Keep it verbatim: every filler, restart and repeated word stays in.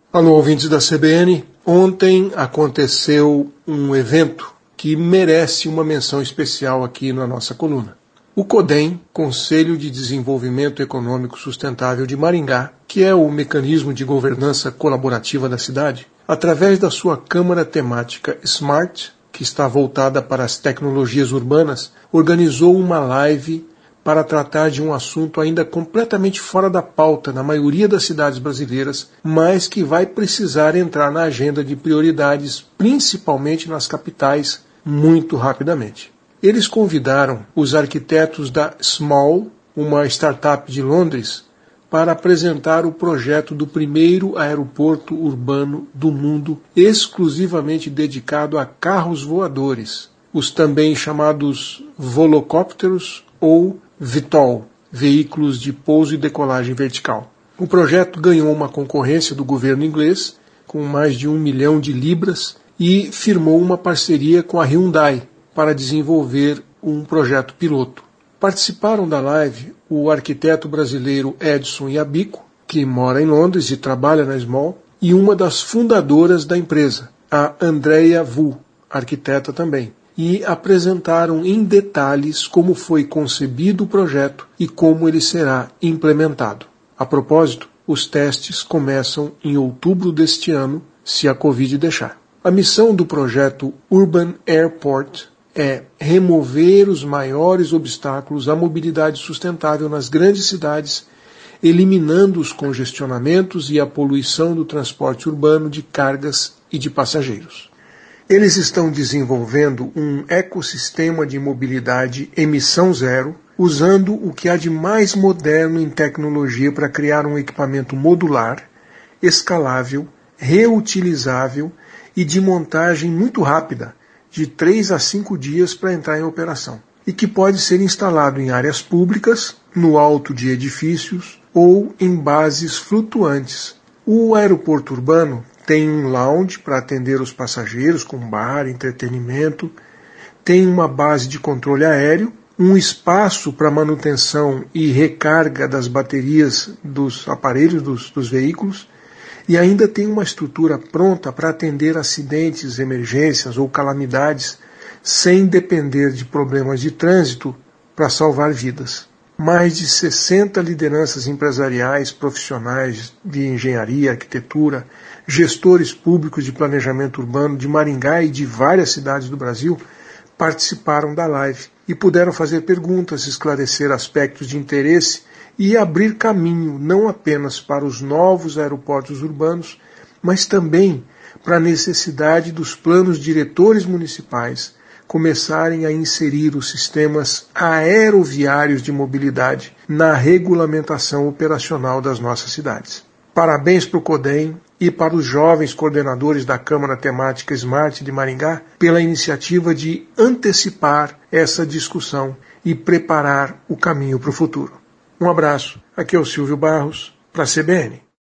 Alô, ouvintes da C B N. Ontem aconteceu um evento que merece uma menção especial aqui na nossa coluna. O CODEM, Conselho de Desenvolvimento Econômico Sustentável de Maringá, que é o mecanismo de governança colaborativa da cidade, através da sua Câmara Temática SMART, que está voltada para as tecnologias urbanas, organizou uma live para tratar de um assunto ainda completamente fora da pauta na maioria das cidades brasileiras, mas que vai precisar entrar na agenda de prioridades, principalmente nas capitais, muito rapidamente. Eles convidaram os arquitetos da Small, uma startup de Londres, para apresentar o projeto do primeiro aeroporto urbano do mundo exclusivamente dedicado a carros voadores, os também chamados volocópteros ou V TOL, veículos de pouso e decolagem vertical. O projeto ganhou uma concorrência do governo inglês, com mais de um milhão de libras, e firmou uma parceria com a Hyundai para desenvolver um projeto piloto. Participaram da live o arquiteto brasileiro Edson Iabico, que mora em Londres e trabalha na Small, e uma das fundadoras da empresa, a Andrea Vu, arquiteta também, e apresentaram em detalhes como foi concebido o projeto e como ele será implementado. A propósito, os testes começam em outubro deste ano, se a Covid deixar. A missão do projeto Urban Airport é remover os maiores obstáculos à mobilidade sustentável nas grandes cidades, eliminando os congestionamentos e a poluição do transporte urbano de cargas e de passageiros. Eles estão desenvolvendo um ecossistema de mobilidade emissão zero, usando o que há de mais moderno em tecnologia para criar um equipamento modular, escalável, reutilizável e de montagem muito rápida, de três a cinco dias para entrar em operação, e que pode ser instalado em áreas públicas, no alto de edifícios ou em bases flutuantes. O aeroporto urbano tem um lounge para atender os passageiros, com bar, entretenimento, tem uma base de controle aéreo, um espaço para manutenção e recarga das baterias dos aparelhos dos, dos veículos, e ainda tem uma estrutura pronta para atender acidentes, emergências ou calamidades sem depender de problemas de trânsito para salvar vidas. Mais de sessenta lideranças empresariais, profissionais de engenharia, arquitetura, gestores públicos de planejamento urbano de Maringá e de várias cidades do Brasil participaram da live e puderam fazer perguntas, esclarecer aspectos de interesse e abrir caminho não apenas para os novos aeroportos urbanos, mas também para a necessidade dos planos diretores municipais começarem a inserir os sistemas aeroviários de mobilidade na regulamentação operacional das nossas cidades. Parabéns para o CODEM e para os jovens coordenadores da Câmara Temática SMART de Maringá pela iniciativa de antecipar essa discussão e preparar o caminho para o futuro. Um abraço, aqui é o Silvio Barros, para a C B N.